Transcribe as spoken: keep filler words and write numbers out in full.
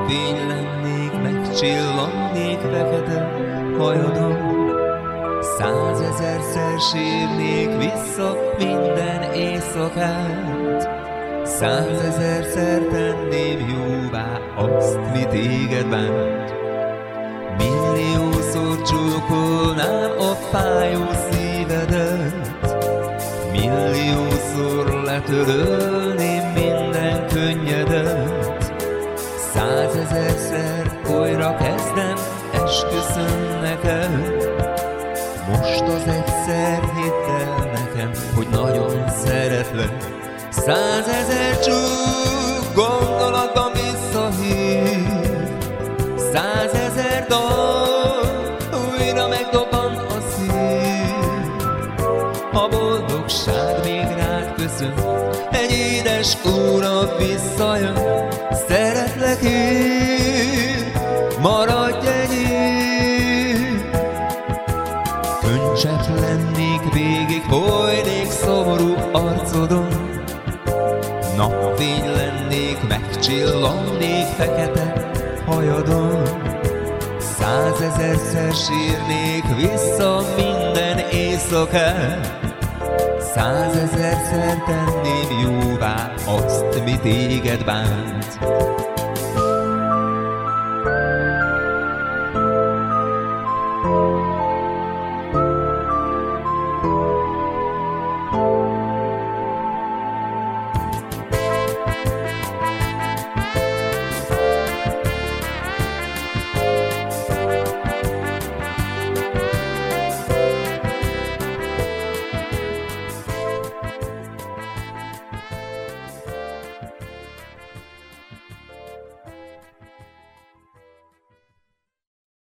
Napfény lennék, megcsillannék fekete hajadon. Százezerszer sírnék vissza minden éjszakát. Százezerszer tenném jóvá azt, mi téged bánt. Milliószor csókolnám a fájó szívedet. Milliószor letörölném minden könnyedet. Százezerszer újra kezdem, esküszöm neked. Most az egyszer hidd el nekem, hogy nagyon szeretlek. Százezer csúk gondolatban visszahív. Százezer dal újra megdobban a szív. A boldogság még rád köszön, egy édes úrra visszajön. Szeretlek én, maradj enyém. Könycsepp lennék, végig folynék szomorú arcodon. Napfény lennék, megcsillannék fekete hajadon. Százezerszer sírnék vissza minden éjszakát. Százezerszer tenném jóvá azt, mi téged bánt.